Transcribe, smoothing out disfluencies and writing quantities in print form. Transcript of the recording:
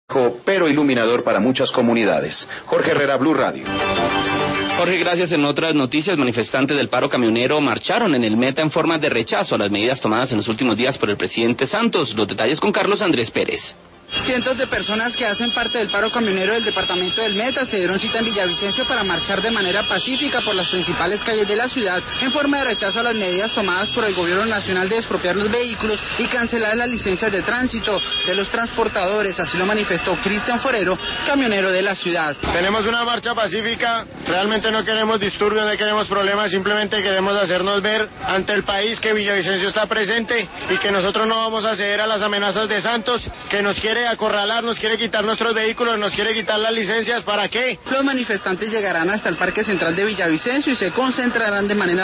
pero iluminador para muchas comunidades. Jorge Herrera, Blue Radio. Jorge, gracias. En otras noticias, manifestantes del paro camionero marcharon en el Meta en forma de rechazo a las medidas tomadas en los últimos días por el presidente Santos. Los detalles con Carlos Andrés Pérez. Cientos de personas que hacen parte del paro camionero del departamento del Meta se dieron cita en Villavicencio para marchar de manera pacífica por las principales calles de la ciudad en forma de rechazo a las medidas tomadas por el gobierno nacional de expropiar los vehículos y cancelar las licencias de tránsito de los transportadores. Así lo manifestó Cristian Forero, camionero de la ciudad. Tenemos una marcha pacífica, realmente no queremos disturbios, no queremos problemas, simplemente queremos hacernos ver ante el país que Villavicencio está presente y que nosotros no vamos a ceder a las amenazas de Santos, que nos quiere acorralar, nos quiere quitar nuestros vehículos, nos quiere quitar las licencias. ¿Para qué? Los manifestantes llegarán hasta el Parque Central de Villavicencio y se concentrarán de manera